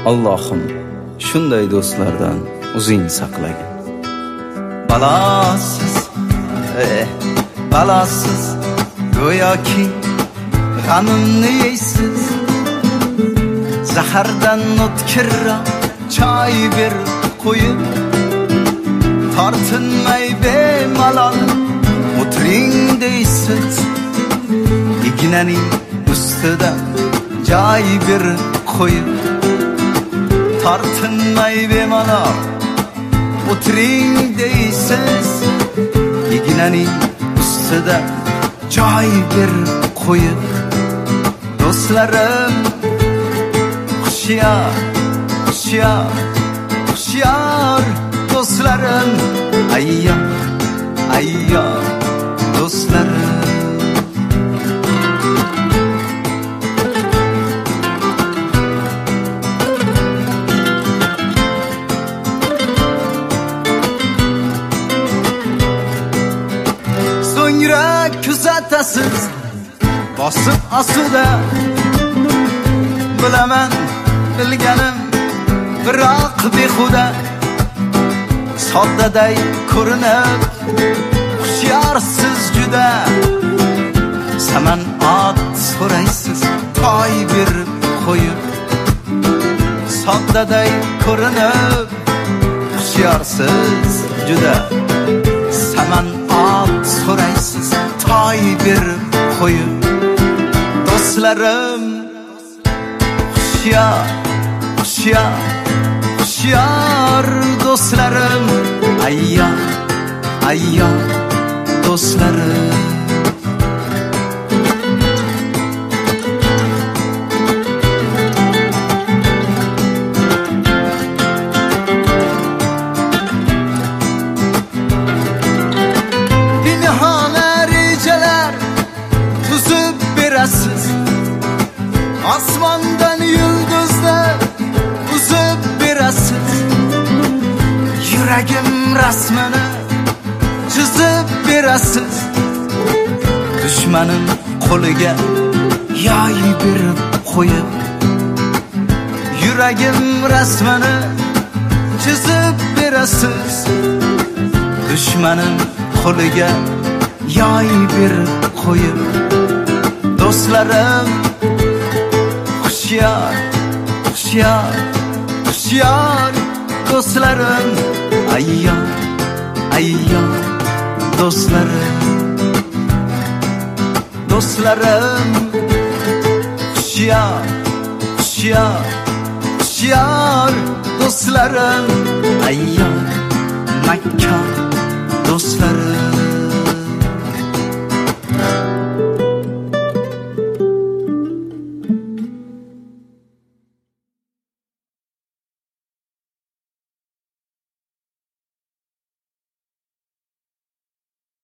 Allohim shunday do'stlardan o'zing saqlagin. Balasiz go'yoki g'amimni yeysiz, zahardan o'tkirroq choy ber qo'yib, tortinmay bemalol o'tiring deysiz. Ignaning ustida joy ber qo'yib, tortinmay bemalol o'tiring deysiz. Ignaning ustida joy ber qo'yib, do'stlarim hushyor, hushyor, hushyor do'stlarim, ayyor, ayyor do'stlarim. So'ngra kuzatasiz bosib osuda, bilaman bilganim biroq behuda, soddaday ko'rinib hushyorsiz juda. Saman ot so'raysiz toy berib qo'yib, soddaday ko'rinib hushyorsiz juda. Saman ot so'raysiz toy berib qo'yib, do'stlarim hushyor, hushyor, hushyor do'stlarim, ayyor, ayyor do'stlarim. Binhona rejalar tuzib berasiz, osmondan yulduzlar uzib berasiz. Yuragim rasmini chizib berasiz, dushmanim qo'liga yoy berib qo'yib. Yuragim rasmini chizib berasiz, dushmanim qo'liga yoy berib qo'yib. Do'stlarim hushyor, hushyor, hushyor do'stlarim, ayyor, ayyor do'stlarim. Do'stlarim hushyor, hushyor, hushyor do'stlarim, ayyor.